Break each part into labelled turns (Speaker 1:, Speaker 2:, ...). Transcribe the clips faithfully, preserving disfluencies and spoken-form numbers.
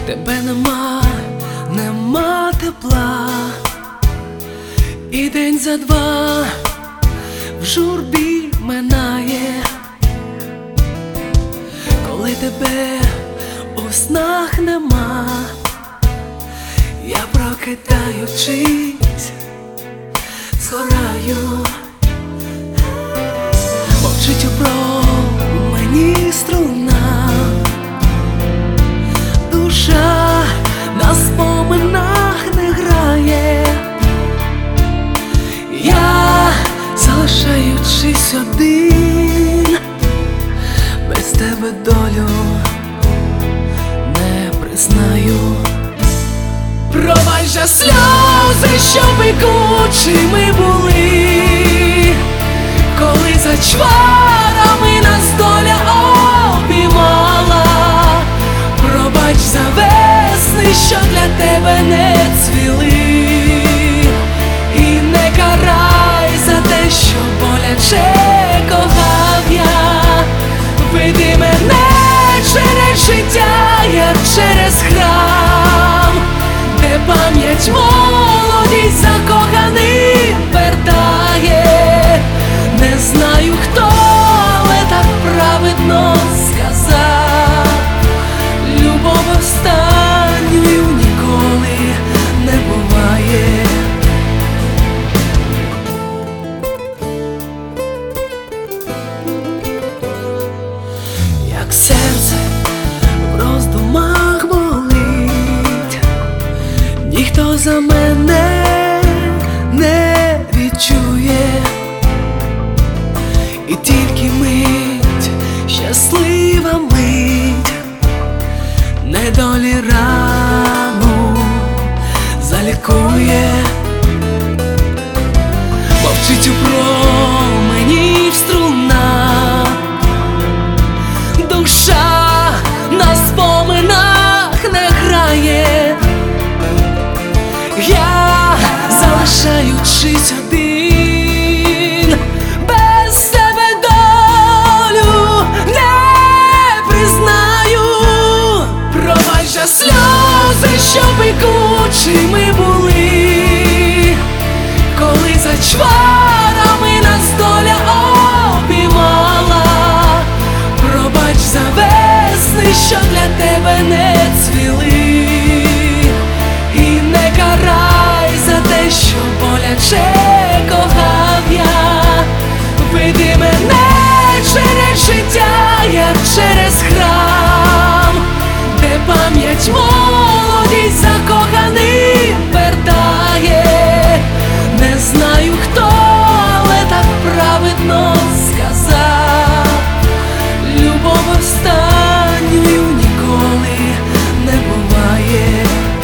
Speaker 1: Тебе нема, нема тепла, і день за два в журбі минає, коли тебе у снах нема, я прокидаючись згораю. Мовчить у промені струна, душа на споминах не грає, я, залишаючись один, без тебе долю не признаю. Пробач за сльози, що пекучими були, коли за чварами нас доля обіймала. Пробач за весни, що для тебе не цвіли, і не карай за те, що боляче кохав я. Веди мене через життя, як через храм, де пам'ять молодість закоханим вертає. Не знаю хто, але так праведно сказав: любов останньою ніколи не буває. Як серце в роздумах болить, ніхто за мене не відчує, і тільки мить, щаслива мить, недолі рану залікує. Мовчить у промені струна, душа на споминах не грає, я, залишаючись один, без тебе долю не признаю. Пробач за сльози, що пекучими були, коли за чварами нас доля обіймала. Пробач за весни, що для тебе не цвіли, і не карай за те, що боляче кохав я. Веди мене через життя, як через храм, де пам'ять молодість закоханим вертає. Не знаю хто, але так праведно сказав: любов останньою ніколи не буває.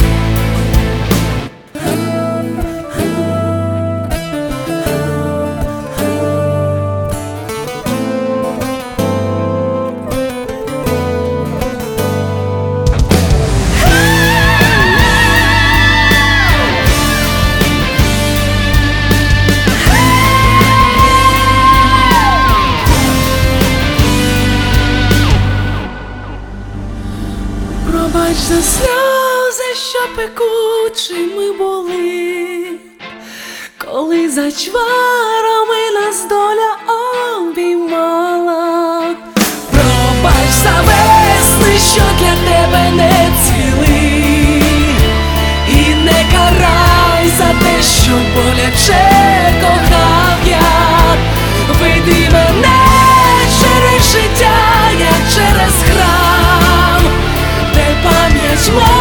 Speaker 1: Пробач за сльози, що пекучими були, коли за чварами нас доля обіймала. Пробач за весни, що для тебе не цвіли, і не карай за те, що боляче кохав я. Веди мене через життя, як через храм, де пам'ять